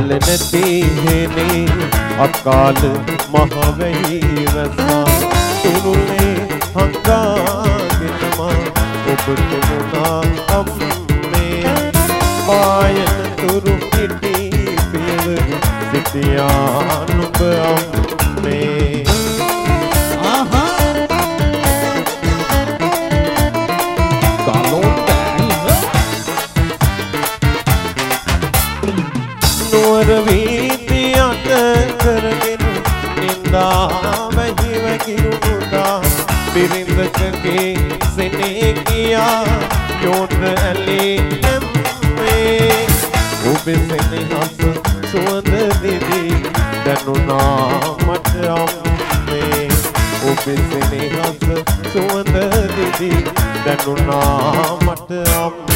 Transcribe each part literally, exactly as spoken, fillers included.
නැති හේනේ අකාල මහ වෙයි රසා තුරුලේ හංගාගෙන මා ඔබට මුණා අම්මේ පායන තුරු පිටි පියවරු සිටියා නුඹ අම්මේ වීති අත කරගෙන නින්දා වැහිව කිරුණා බිරිඳකගේ සෙනේ කියා යොන්න ඇලේ නැම්මේ ඔබේ සෙනෙහස සුවඳ දෙදී දැනුණා මට අම්මේ ඔබේ සෙනෙහස සුවඳ දෙදී දැනුණා මට අම්මේ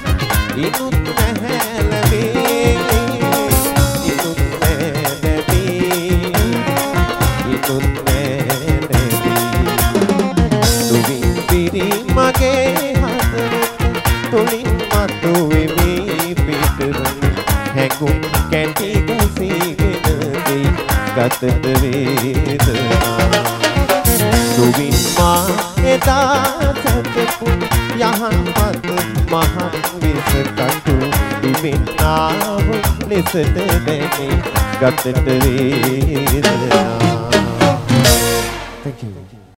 Inut ගතට වේදනා දුවින් මා එදා සැතපු යහන් මත මහන් විස කටු ඉමින් ආව ලෙසට දැනේ ගතට වේදනා